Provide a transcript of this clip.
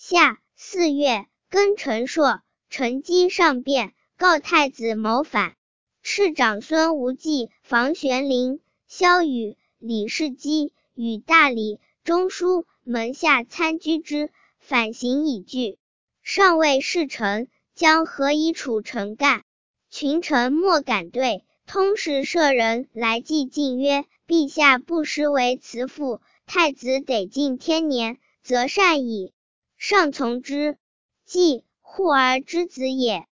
夏4月，庚辰朔，乘机上便，告太子谋反。斥长孙无忌、房玄龄、萧瑀、李世基与大理、中书门下参居之，反行已据。上谓侍臣，将何以处臣干？群臣莫敢对。通事舍人来祭进曰：陛下不失为慈父，太子得近天年，则善矣。上从之。季，护儿之子也。